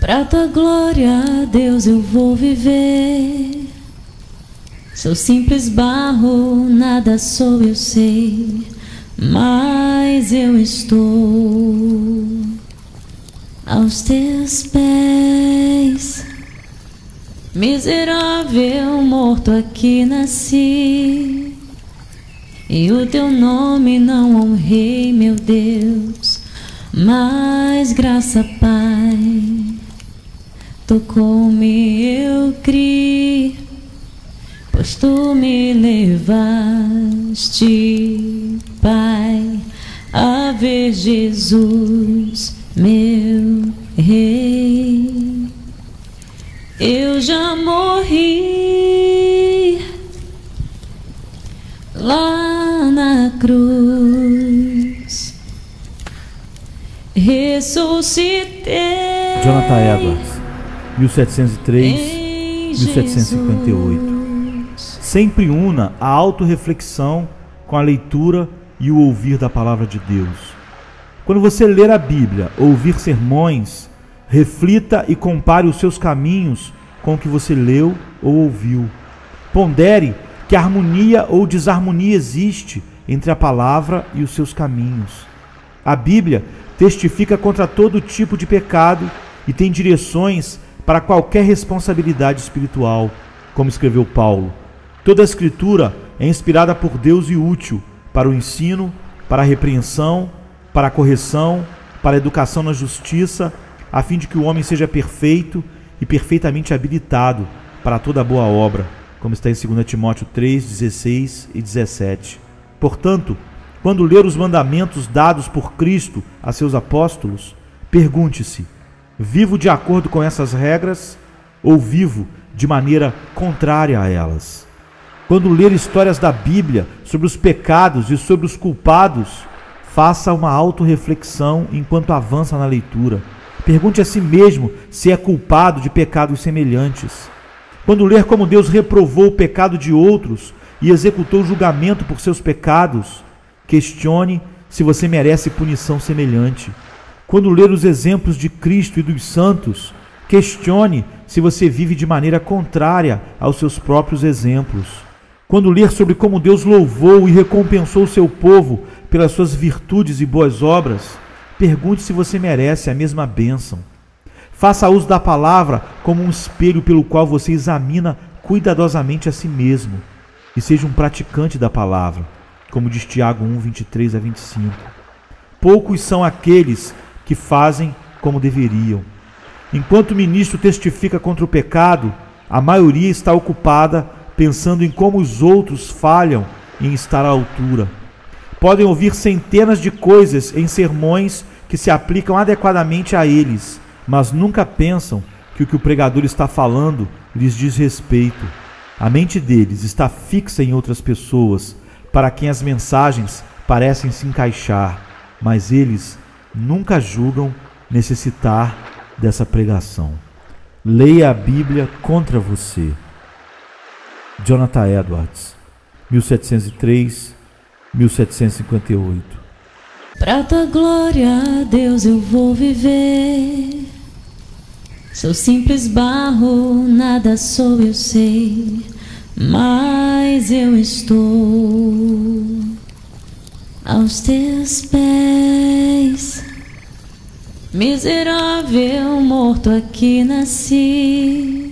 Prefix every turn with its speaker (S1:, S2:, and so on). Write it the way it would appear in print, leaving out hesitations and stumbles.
S1: Pra tua glória, Deus, eu vou viver. Sou simples barro, nada sou, eu sei, mas eu estou aos teus pés. Miserável, morto aqui nasci, e o teu nome não honrei, meu Deus, mas graça, Pai, tocou-me, eu criei, pois tu me levaste, Pai, a ver Jesus, meu Rei. Eu já morri lá na cruz, ressuscitei.
S2: Jonathan Edwards, 1703-1758. Sempre una a autorreflexão com a leitura e o ouvir da palavra de Deus. Quando você ler a Bíblia ou ouvir sermões, reflita e compare os seus caminhos com o que você leu ou ouviu. Pondere que harmonia ou desarmonia existe entre a palavra e os seus caminhos. A Bíblia testifica contra todo tipo de pecado e tem direções para qualquer responsabilidade espiritual, como escreveu Paulo. Toda a Escritura é inspirada por Deus e útil para o ensino, para a repreensão, para a correção, para a educação na justiça, a fim de que o homem seja perfeito e perfeitamente habilitado para toda boa obra, como está em 2 Timóteo 3, 16 e 17. Portanto, quando ler os mandamentos dados por Cristo a seus apóstolos, pergunte-se: vivo de acordo com essas regras ou vivo de maneira contrária a elas? Quando ler histórias da Bíblia sobre os pecados e sobre os culpados, faça uma autorreflexão enquanto avança na leitura. Pergunte a si mesmo se é culpado de pecados semelhantes. Quando ler como Deus reprovou o pecado de outros e executou julgamento por seus pecados, questione se você merece punição semelhante. Quando ler os exemplos de Cristo e dos santos, questione se você vive de maneira contrária aos seus próprios exemplos. Quando ler sobre como Deus louvou e recompensou o seu povo pelas suas virtudes e boas obras, pergunte se você merece a mesma bênção. Faça uso da palavra como um espelho pelo qual você examina cuidadosamente a si mesmo e seja um praticante da palavra, como diz Tiago 1, 23 a 25. Poucos são aqueles que fazem como deveriam. Enquanto o ministro testifica contra o pecado, a maioria está ocupada pensando em como os outros falham em estar à altura. Podem ouvir centenas de coisas em sermões que se aplicam adequadamente a eles, mas nunca pensam que o pregador está falando lhes diz respeito. A mente deles está fixa em outras pessoas, para quem as mensagens parecem se encaixar, mas eles nunca julgam necessitar dessa pregação. Leia a Bíblia contra você. Jonathan Edwards, 1703-1758.
S1: Pra tua glória, Deus, eu vou viver. Sou simples barro, nada sou, eu sei, mas eu estou aos teus pés. Miserável, morto aqui nasci,